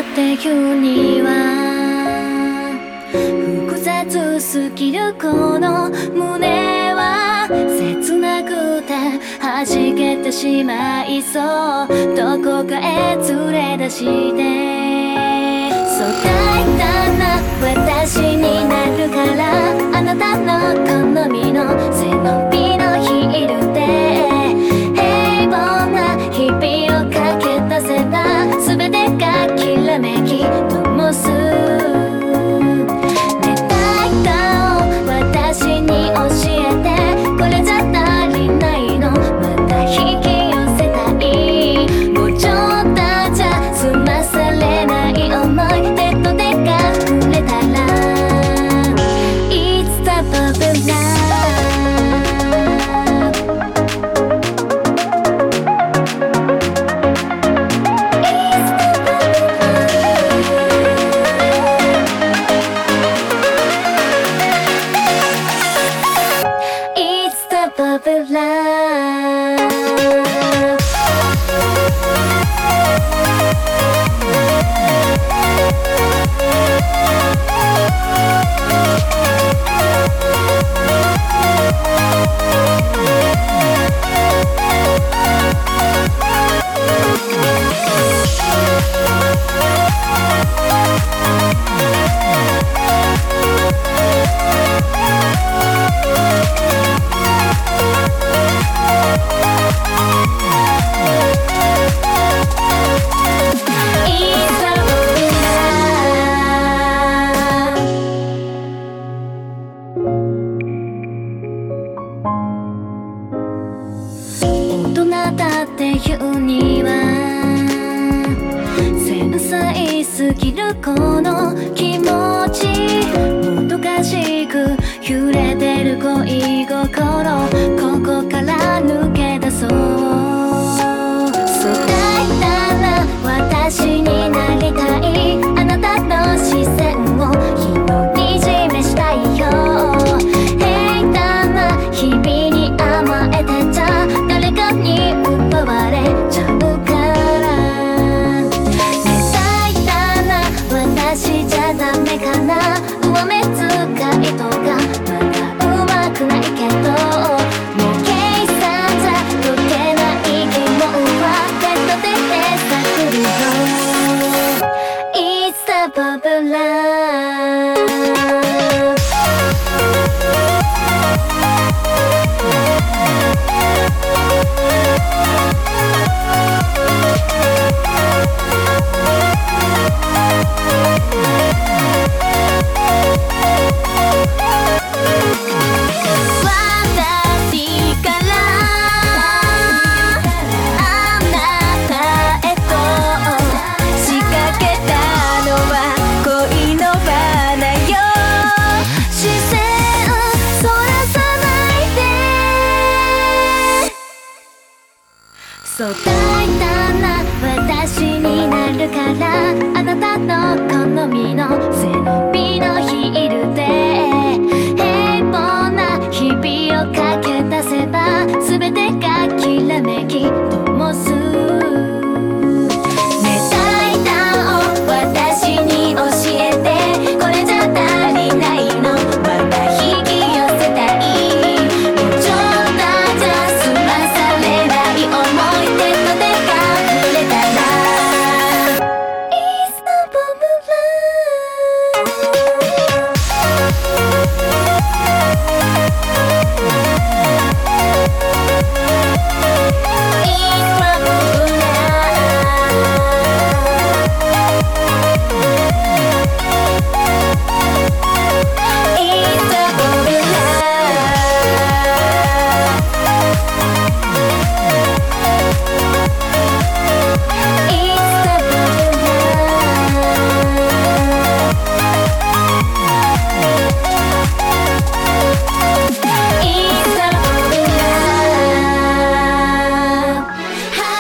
っていうには複雑すぎるこの胸は切なくて弾けてしまいそう。どこかへ連れ出してそう大胆な私になるから、あなたの好みの背伸びのヒールで平凡な日々を駆け出せば全てがきらめき灯す。で大胆を私に教えて、これじゃ足りないの、また引き寄せたい。もうちょっとじゃ済まされない思い、ベッドで隠れたら It's the bubble love。Bubble love。 大人だっていうには繊細すぎるこの気持ち、もどかしく揺れてる恋心、ここから抜け出そう。そう大胆な私になりたい、あなたの視線を独り占めしたいよ。平坦な日々に甘えてちゃ誰かに奪われちゃうから。ね大胆な私じゃダメかな、上目遣いとかまだ上手くないけど、ね計算じゃ解けない疑問はベッドで探るよ。 It's the bubble love。 私からあなたへと仕掛けたのは恋の罠よ。視線そらさないで。そう大胆な私になるから、あなたの好みの背伸びのヒール